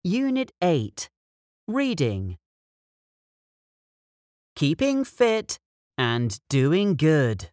Unit 8. Reading. Keeping fit and doing good.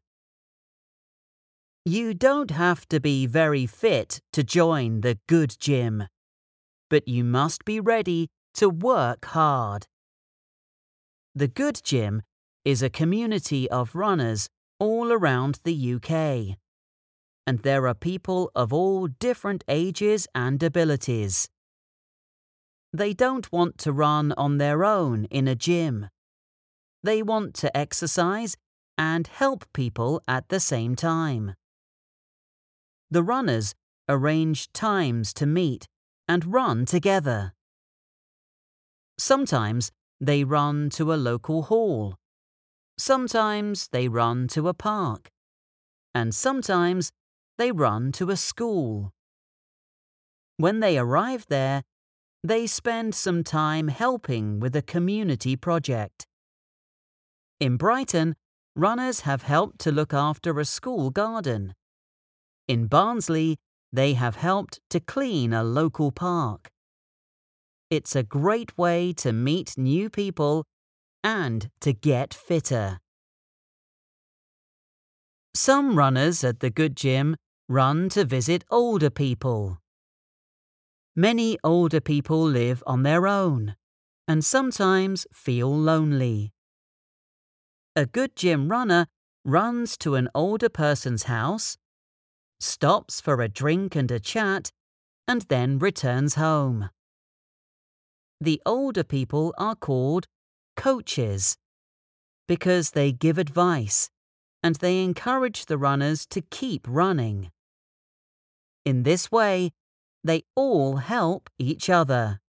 You don't have to be very fit to join the good gym, but you must be ready to work hard. The Good Gym is a community of runners all around the UK, and there are people of all different ages and abilities. They don't want to run on their own in a gym. They want to exercise and help people at the same time. The runners arrange times to meet and run together. Sometimes they run to a local hall. Sometimes they run to a park. And sometimes they run to a school. When they arrive there, they spend some time helping with a community project. In Brighton, runners have helped to look after a school garden. In Barnsley, they have helped to clean a local park. It's a great way to meet new people and to get fitter. Some runners at the Good Gym run to visit older people. Many older people live on their own and sometimes feel lonely. A Good Gym runner runs to an older person's house, stops for a drink and a chat, and then returns home. The older people are called coaches because they give advice and they encourage the runners to keep running. In this way, they all help each other.